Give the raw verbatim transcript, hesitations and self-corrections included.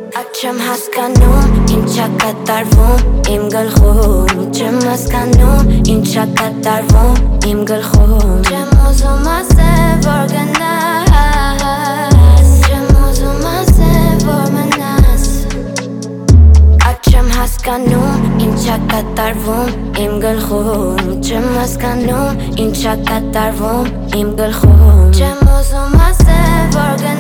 Չեմ հասկանում, ինչա կատարվում իմ գլխում Չեմ հասկանում, ինչա կատարվում իմ գլխում Չեմ ուզում ասել, որ գնաս Չեմ ուզում ասել, որ մնաս Չեմ հասկանում, ինչա կատարվում իմ գլխում Չեմ հասկանում, ինչա կատարվում իմ գլխում Չեմ ուզում ասել, որ գնաս